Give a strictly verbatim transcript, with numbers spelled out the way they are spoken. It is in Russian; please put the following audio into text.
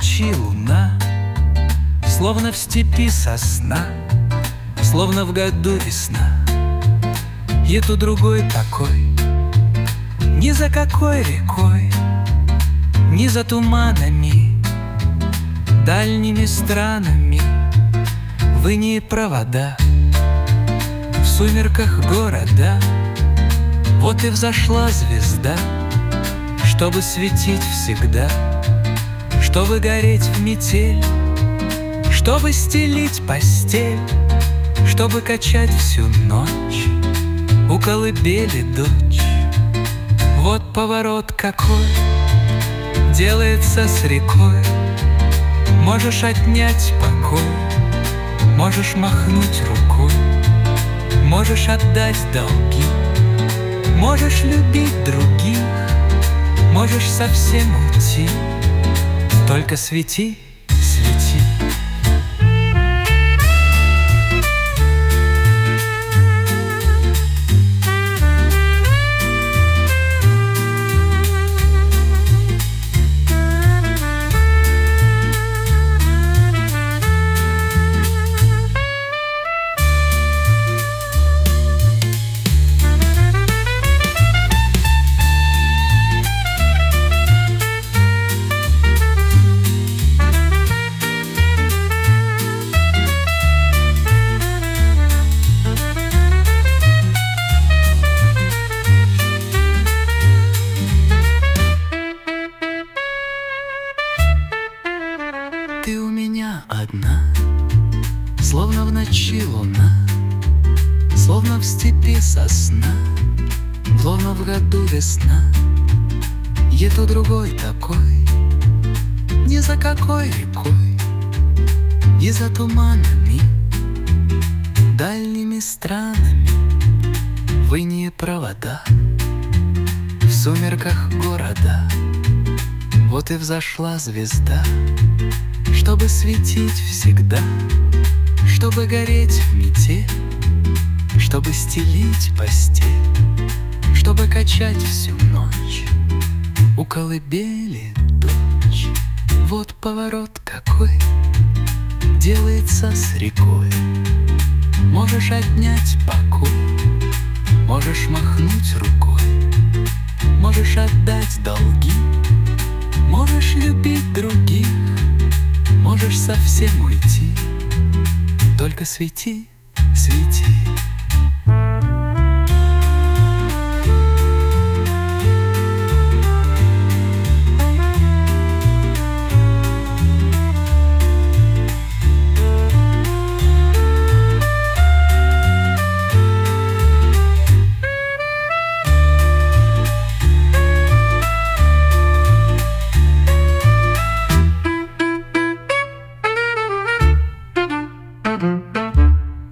ночи луна, словно в степи сосна, словно в году весна. И то другой такой, ни за какой рекой, ни за туманами, дальними странами. Вы не провода в сумерках города. Вот и взошла звезда, чтобы светить всегда, чтобы гореть в метель, чтобы стелить постель, чтобы качать всю ночь у колыбели дочь. Вот поворот какой делается с рекой. Можешь отнять покой, можешь махнуть рукой, можешь отдать долги, можешь любить других, можешь совсем уйти. Только свети, свети. Ты у меня одна, словно в ночи луна, словно в степи сосна, словно в году весна. И то другой такой, ни за какой рекой, и за туманами, дальними странами. Вы не провода в сумерках города. Вот и взошла звезда, чтобы светить всегда, чтобы гореть в метель, чтобы стелить постель, чтобы качать всю ночь у колыбели дочь. Вот поворот какой делается с рекой. Можешь отнять покой, можешь махнуть рукой, можешь отдать долги, можешь любить других, можешь совсем уйти. Только свети, свети.